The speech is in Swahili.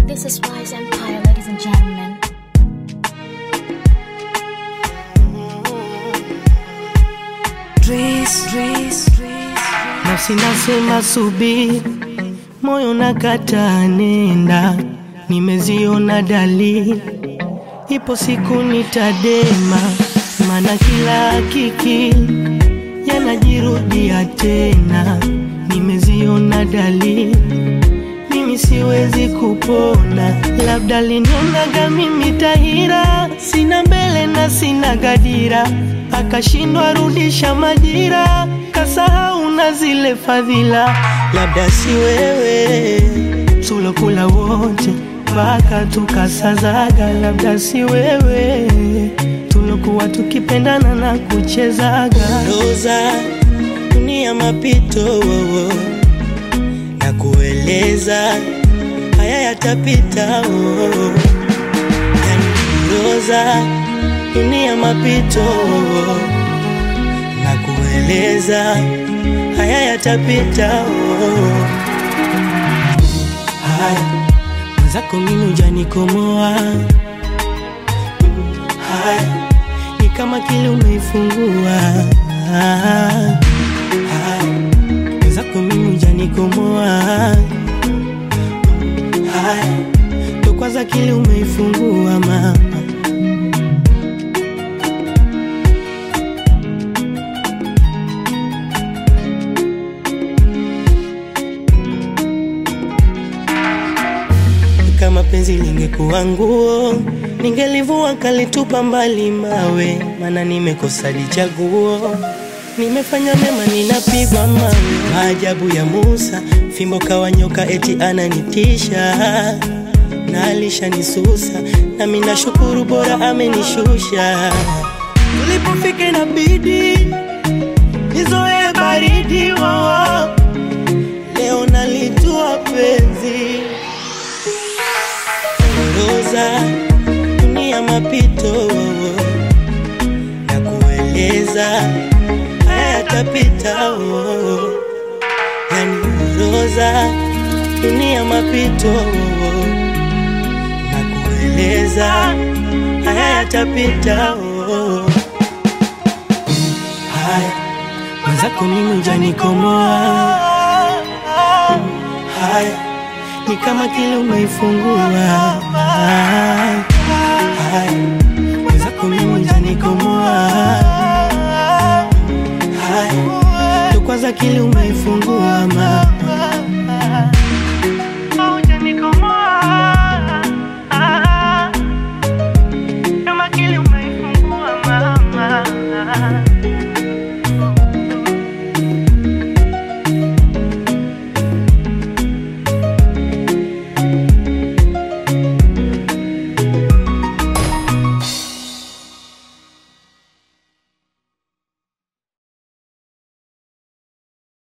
This is Wise Empire, ladies and gentlemen. Nafsi nasema subiri, moyo nakataa nenda. Nimeziona dalili, ipo siku nitadema. Maana kila hakiki yanajirudia tena. Nimeziona dalili, mimi siwezi kupona. Labda linionaga mimi tahira, sina mbele na sina gadira. Akashindwa rudisha majira, kasahau na zile fadhila. Labda si wewe tulokula wote mpaka tukasazaga. Labda si wewe tulokuwa tukipendana na kuchezaga. Roza dunia mapito, na kueleza haya yatapita. Roza dunia mapito, na kueleza haya yatapita. Haya mwenzako mimi hujanikomoa. Haya ni kama kile umeifungua. Haya mwenzako mimi hujanikomoa. Haya ndo kwanza kile umeifungua mama. Kama penzi lingekuwa nguo, ningelivua kalitupa mbali mawe. Maana nimekosa chaguo, nimefanya mema ninapigwa mawe. Maajabu ya Musa, fimbo kawa nyoka eti ananitisha. Na alishanisusa, na mimi nashukuru bora amenishusha. Tulipofika inabidi nizoe baridi, leo nalitua penzi. Roza dunia mapito, na kueleza haya yatapita. Yani roza dunia mapito, na kueleza haya yatapita. Haya mwenzako mimi hujanikomoa. Haya ni kama kile umeifungua. Haya mwenzako mimi hujanikomoa. Haya ndo kwanza kile umeifungua mama. Hujanikomoa. Kama kile umeifungua mama.